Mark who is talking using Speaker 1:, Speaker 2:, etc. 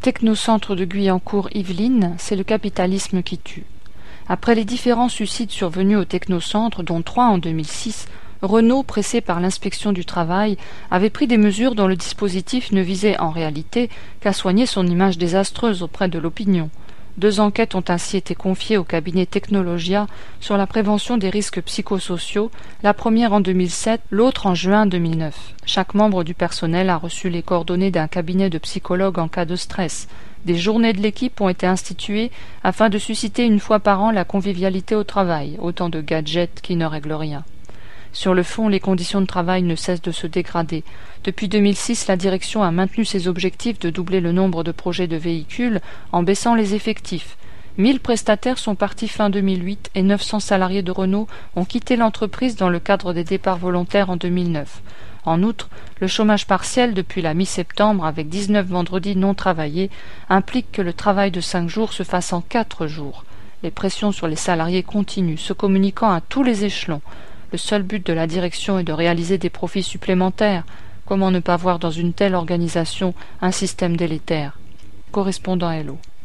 Speaker 1: technocentre de Guyancourt-Yvelines, c'est le capitalisme qui tue. Après les différents suicides survenus au technocentre, dont 3 en 2006, Renault, pressé par l'inspection du travail, avait pris des mesures dont le dispositif ne visait en réalité qu'à soigner son image désastreuse auprès de l'opinion. 2 enquêtes ont ainsi été confiées au cabinet Technologia sur la prévention des risques psychosociaux, la première en 2007, l'autre en juin 2009. Chaque membre du personnel a reçu les coordonnées d'un cabinet de psychologues en cas de stress. Des journées de l'équipe ont été instituées afin de susciter une fois par an la convivialité au travail, autant de gadgets qui ne règlent rien. Sur le fond, les conditions de travail ne cessent de se dégrader. Depuis 2006, la direction a maintenu ses objectifs de doubler le nombre de projets de véhicules en baissant les effectifs. 1000 prestataires sont partis fin 2008 et 900 salariés de Renault ont quitté l'entreprise dans le cadre des départs volontaires en 2009. En outre, le chômage partiel depuis la mi-septembre, avec 19 vendredis non travaillés, implique que le travail de 5 jours se fasse en 4 jours. Les pressions sur les salariés continuent, se communiquant à tous les échelons. Le seul but de la direction est de réaliser des profits supplémentaires. Comment ne pas voir dans une telle organisation un système délétère? Correspondant Hello.